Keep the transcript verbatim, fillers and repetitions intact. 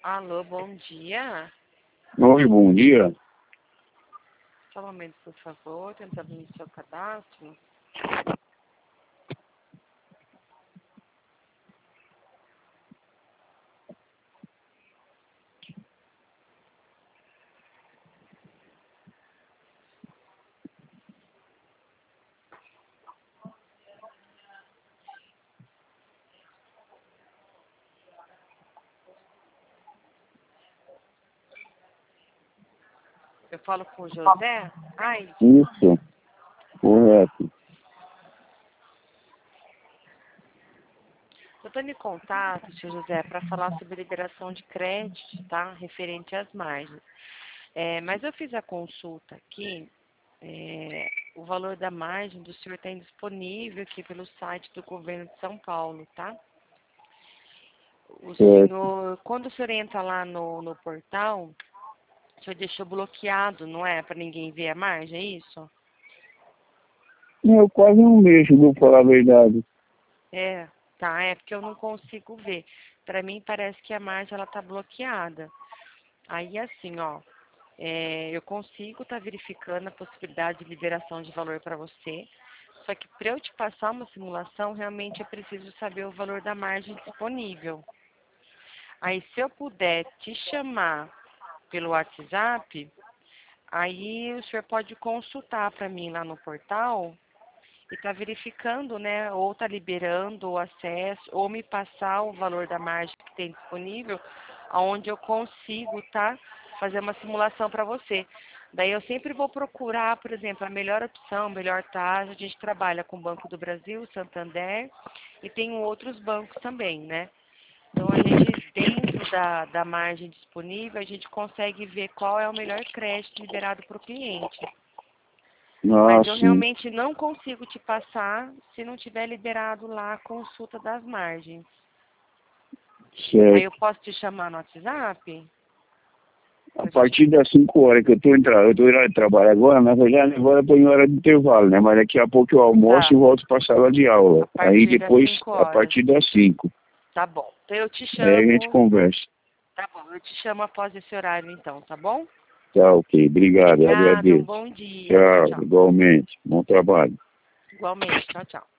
Alô, bom dia. Oi, bom dia. Só um momento, por favor, tentando no seu cadastro. Eu falo com o José? Ai, Isso, correto. eu estou em contato, senhor José, para falar sobre liberação de crédito, tá? Referente às margens. É, mas eu fiz a consulta aqui, é, o valor da margem do senhor está indisponível aqui pelo site do governo de São Paulo, tá? O Certo. senhor, quando o senhor entra lá no, no portal, o senhor deixou bloqueado, não é? Para ninguém ver a margem, é isso? Eu quase não mexo, vou falar a verdade. É, tá, é porque eu não consigo ver. Para mim parece que a margem ela tá bloqueada. Aí assim, ó, é, eu consigo estar verificando a possibilidade de liberação de valor para você. Só que para eu te passar uma simulação, realmente eu preciso saber o valor da margem disponível. Aí se eu puder te chamar pelo WhatsApp, aí o senhor pode consultar para mim lá no portal e está verificando, né, ou está liberando o acesso, ou me passar o valor da margem que tem disponível, aonde eu consigo, tá, fazer uma simulação para você. Daí eu sempre vou procurar, por exemplo, a melhor opção, melhor taxa. A gente trabalha com o Banco do Brasil, Santander, e tem outros bancos também, né? Então a gente, dentro da, da margem disponível, a gente consegue ver qual é o melhor crédito liberado para o cliente. Ah, Mas eu sim, realmente não consigo te passar se não tiver liberado lá a consulta das margens. Aí eu certo. posso te chamar no WhatsApp? A Pra gente... partir das cinco horas que eu tô entrando, eu tô indo de trabalho agora, na verdade agora eu tô em hora de intervalo, né? Mas daqui a pouco eu almoço e Tá, volto para a sala de a aula. Aí partir das depois, cinco a horas. partir das cinco. Tá bom. Então eu te Aí a gente chamo. conversa. Tá bom, eu te chamo após esse horário então, tá bom? Tá, ok. Obrigado, Obrigada, um agradeço. bom dia. Tchau, Tchau, tchau. igualmente. Bom trabalho. Igualmente, tchau, tchau.